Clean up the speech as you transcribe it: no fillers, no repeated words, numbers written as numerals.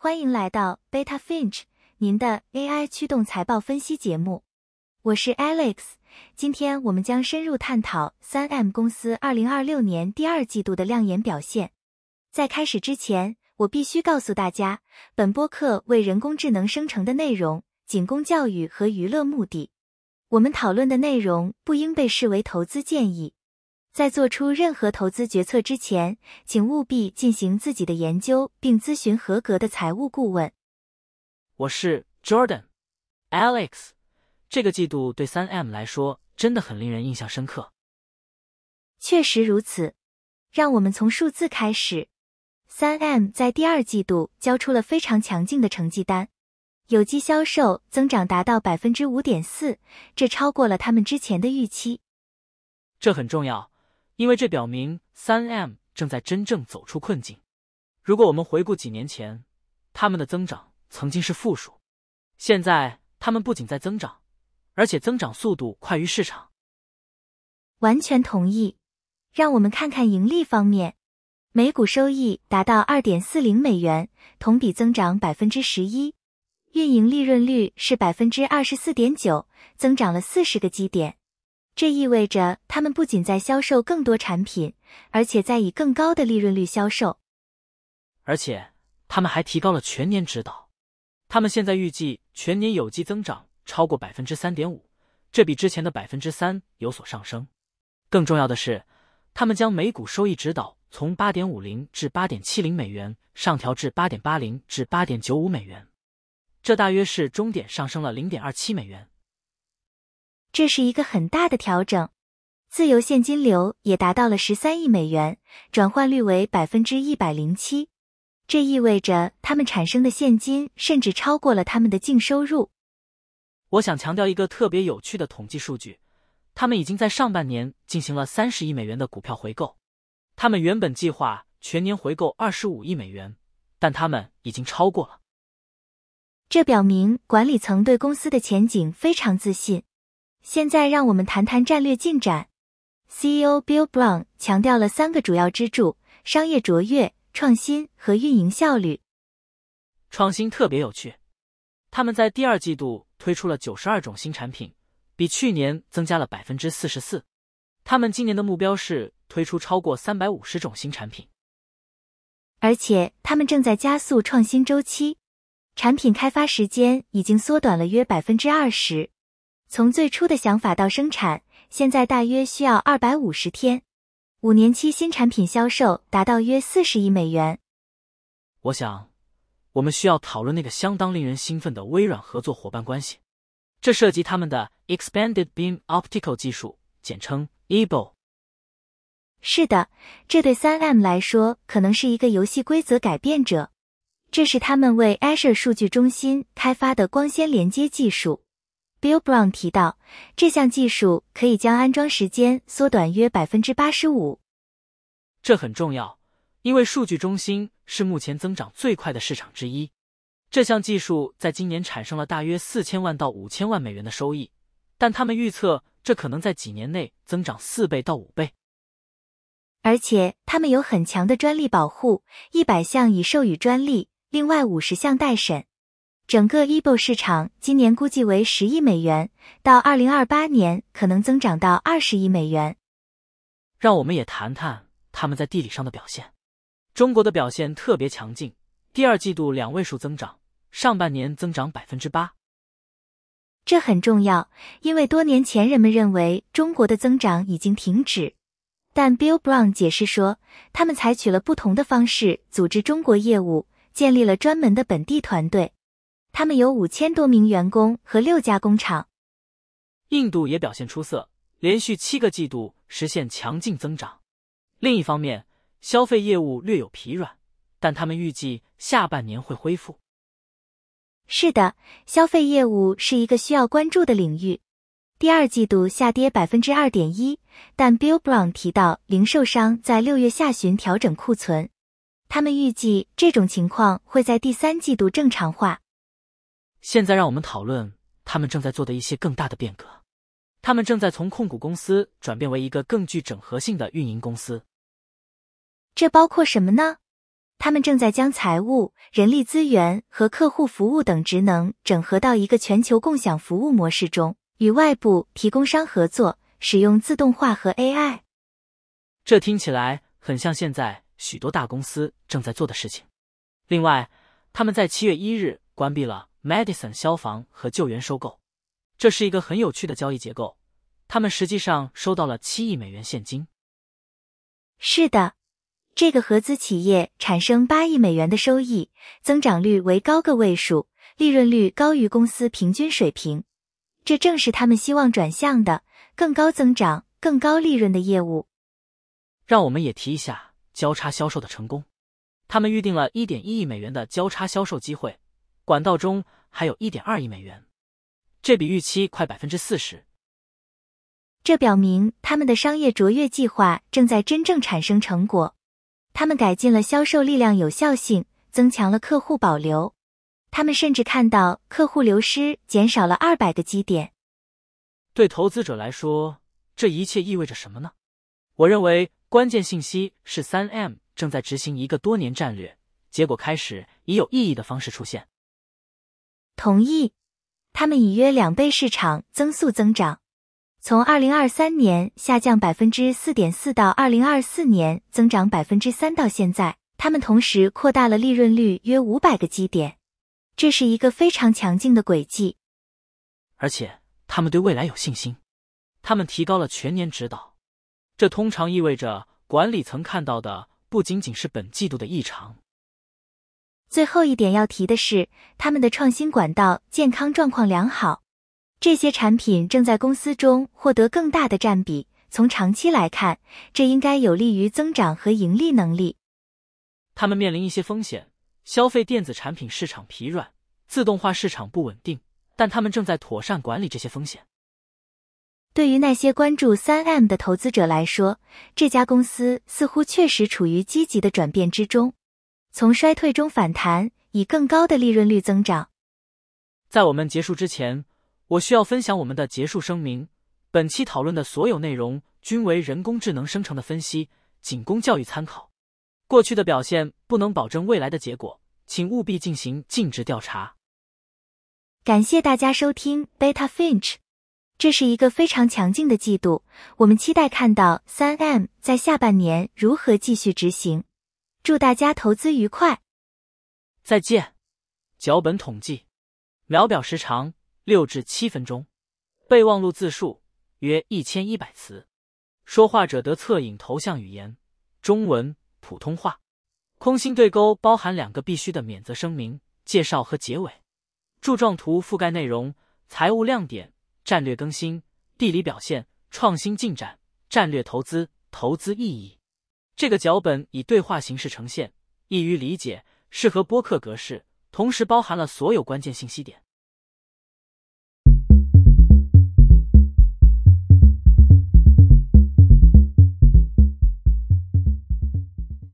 欢迎来到 Beta Finch， 您的 AI 驱动财报分析节目。我是 Alex， 今天我们将深入探讨 3M 公司2026年第二季度的亮眼表现。在开始之前，我必须告诉大家，本播客为人工智能生成的内容仅供教育和娱乐目的。我们讨论的内容不应被视为投资建议。在做出任何投资决策之前，请务必进行自己的研究并咨询合格的财务顾问。 我是 Jordan。Alex， 这个季度对 3M 来说真的很令人印象深刻。 确实如此。让我们从数字开始。3M 在第二季度交出了非常强劲的成绩单。有机销售增长达到 5.4%， 这超过了他们之前的预期。 这很重要，因为这表明 3M 正在真正走出困境。如果我们回顾几年前，他们的增长曾经是负数，现在他们不仅在增长，而且增长速度快于市场。 完全同意。让我们看看盈利方面。每股收益达到 2.40 美元，同比增长 11%。运营利润率是 24.9%， 增长了40个基点。这意味着他们不仅在销售更多产品，而且在以更高的利润率销售。 而且他们还提高了全年指导。他们现在预计全年有机增长超过 3.5%， 这比之前的 3% 有所上升。更重要的是，他们将每股收益指导从 8.50 至 8.70 美元上调至 8.80 至 8.95 美元。这大约是终点上升了 0.27 美元。 这是一个很大的调整。自由现金流也达到了13亿美元，转换率为 107%。这意味着他们产生的现金甚至超过了他们的净收入。 我想强调一个特别有趣的统计数据，他们已经在上半年进行了30亿美元的股票回购。他们原本计划全年回购25亿美元，但他们已经超过了。 这表明管理层对公司的前景非常自信。现在让我们谈谈战略进展。CEO Bill Brown 强调了3个主要支柱：商业卓越、创新和运营效率。 创新特别有趣，他们在第二季度推出了92种新产品，比去年增加了 44%。他们今年的目标是推出超过350种新产品。 而且他们正在加速创新周期，产品开发时间已经缩短了约 20%。从最初的想法到生产，现在大约需要250天。5年期新产品销售达到约40亿美元。 我想，我们需要讨论那个相当令人兴奋的微软合作伙伴关系。这涉及他们的 Expanded Beam Optical 技术，简称 EBO。 是的，这对 3M 来说可能是一个游戏规则改变者。这是他们为 Azure 数据中心开发的光纤连接技术。Bill Brown 提到，这项技术可以将安装时间缩短约 85%。 这很重要，因为数据中心是目前增长最快的市场之一。这项技术在今年产生了大约4000万到5000万美元的收益，但他们预测这可能在几年内增长4倍到5倍。 而且他们有很强的专利保护，100项已授予专利，另外50项待审。整个 EBO 市场今年估计为10亿美元，到2028年可能增长到20亿美元。 让我们也谈谈他们在地理上的表现。中国的表现特别强劲，第二季度2位数增长，上半年增长 8%。 这很重要，因为多年前人们认为中国的增长已经停止。但 Bill Brown 解释说，他们采取了不同的方式组织中国业务，建立了专门的本地团队。他们有5000多名员工和6家工厂。 印度也表现出色，连续7个季度实现强劲增长。另一方面，消费业务略有疲软，但他们预计下半年会恢复。 是的，消费业务是一个需要关注的领域。第二季度下跌 2.1%， 但 Bill Brown 提到零售商在6月下旬调整库存。他们预计这种情况会在第3季度正常化。 现在让我们讨论他们正在做的一些更大的变革。他们正在从控股公司转变为一个更具整合性的运营公司。 这包括什么呢？ 他们正在将财务、人力资源和客户服务等职能整合到一个全球共享服务模式中，与外部提供商合作，使用自动化和 AI。 这听起来很像现在许多大公司正在做的事情。另外，他们在7月1日关闭了 Madison 消防和救援收购，这是一个很有趣的交易结构。他们实际上收到了7亿美元现金。 是的，这个合资企业产生8亿美元的收益，增长率为高个位数，利润率高于公司平均水平。这正是他们希望转向的更高增长、更高利润的业务。 让我们也提一下交叉销售的成功。他们预定了 1.1 亿美元的交叉销售机会，管道中还有 1.2 亿美元，这比预期快 40%。 这表明他们的商业卓越计划正在真正产生成果。他们改进了销售力量有效性，增强了客户保留。他们甚至看到客户流失减少了200个基点。 对投资者来说，这一切意味着什么呢？我认为关键信息是 3M 正在执行一个多年战略，结果开始以有意义的方式出现。 同意，他们以约2倍市场增速增长。从2023年下降 4.4% 到2024年增长 3% 到现在，他们同时扩大了利润率约500个基点。这是一个非常强劲的轨迹。 而且他们对未来有信心。他们提高了全年指导。这通常意味着管理层看到的不仅仅是本季度的异常。 最后一点要提的是，他们的创新管道健康状况良好。这些产品正在公司中获得更大的占比，从长期来看，这应该有利于增长和盈利能力。 他们面临一些风险，消费电子产品市场疲软，自动化市场不稳定，但他们正在妥善管理这些风险。 对于那些关注 3M 的投资者来说，这家公司似乎确实处于积极的转变之中，从衰退中反弹，以更高的利润率增长。 在我们结束之前，我需要分享我们的结束声明。本期讨论的所有内容均为人工智能生成的分析，仅供教育参考。过去的表现不能保证未来的结果，请务必进行尽职调查。 感谢大家收听 Beta Finch。这是一个非常强劲的季度，我们期待看到 3M 在下半年如何继续执行。祝大家投资愉快。 再见。脚本统计，秒表时长6至7分钟，备忘录字数约1100词，说话者得侧影头像语言，中文、普通话。空心对勾包含2个必须的免责声明、介绍和结尾。柱状图覆盖内容、财务亮点、战略更新、地理表现、创新进展、战略投资、投资意义。这个脚本以对话形式呈现，易于理解，适合播客格式，同时包含了所有关键信息点。